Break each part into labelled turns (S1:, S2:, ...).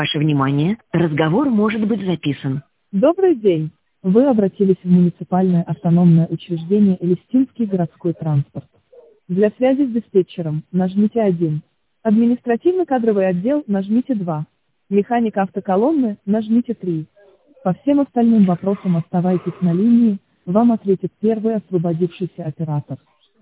S1: Ваше внимание, разговор может быть записан.
S2: Добрый день. Вы обратились в муниципальное автономное учреждение Элистинский городской транспорт. Для связи с диспетчером нажмите 1. Административно-кадровый отдел нажмите 2. Механик автоколонны нажмите 3. По всем остальным вопросам оставайтесь на линии, вам ответит первый освободившийся оператор.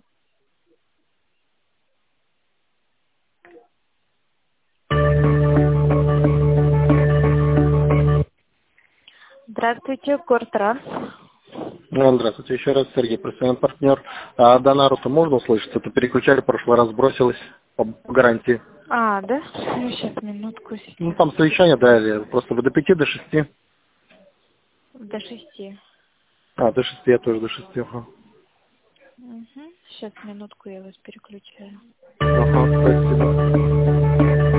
S3: Здравствуйте, Гортранс.
S4: Здравствуйте, еще раз Сергей, профессиональный партнер. А Донару-то можно услышать? Это переключали, в прошлый раз сбросилось по гарантии.
S3: А, да? Ну, сейчас, минутку.
S4: Ну, там совещание, да, или просто вы до 5, до 6?
S3: До 6.
S4: А, до 6, я тоже до 6. Ага.
S3: Угу. Сейчас, минутку, я вас переключаю.
S4: Ага, спасибо.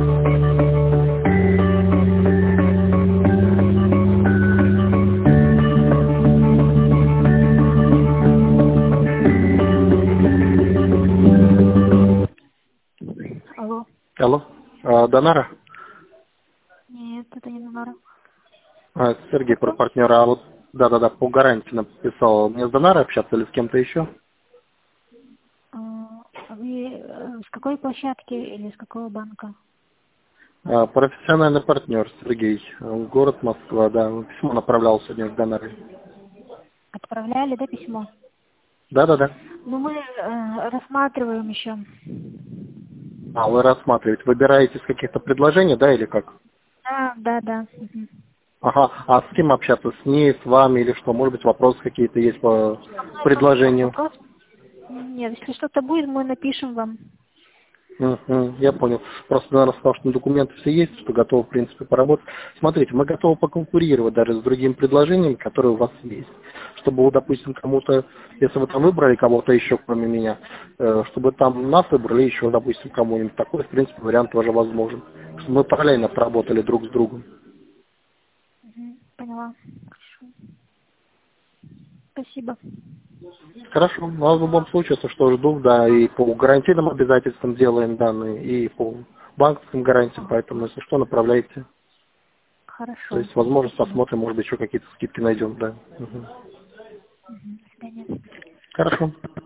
S3: Алло.
S4: Алло, Донара?
S3: Нет, это не Нонара.
S4: Это Сергей, про партнера. А вот, да, по гарантии написал. Мне с Донарой общаться или с кем-то еще?
S3: Вы с какой площадки или с какого банка?
S4: Профессиональный партнер Сергей, город Москва, да. Письмо направлял сегодня к Донаре.
S3: Отправляли, да, письмо?
S4: Да.
S3: Ну, мы рассматриваем еще.
S4: А, вы рассматриваете, выбираете из каких-то предложений, да, или как?
S3: Да. Угу.
S4: Ага, а с кем общаться? С ней, с вами или что? Может быть, вопросы какие-то есть по предложению?
S3: Вопрос? Нет, если что-то будет, мы напишем вам.
S4: Я понял. Просто, наверное, сказал, что документы все есть, что готовы, в принципе, поработать. Смотрите, мы готовы поконкурировать даже с другими предложениями, которые у вас есть. Чтобы, допустим, кому-то, если вы там выбрали кого-то еще, кроме меня, чтобы там нас выбрали еще, допустим, кому-нибудь. Такой, в принципе, вариант тоже возможен. Чтобы мы параллельно проработали друг с другом.
S3: Поняла. Хорошо. Спасибо.
S4: Хорошо. Ну, а в любом случае, если что, жду, да, и по гарантийным обязательствам делаем данные, и по банковским гарантиям, поэтому, если что, направляйте.
S3: Хорошо.
S4: То есть, возможно,
S3: Спасибо.
S4: посмотрим, может быть, еще какие-то скидки найдем, да.
S3: До свидания.
S4: Хорошо.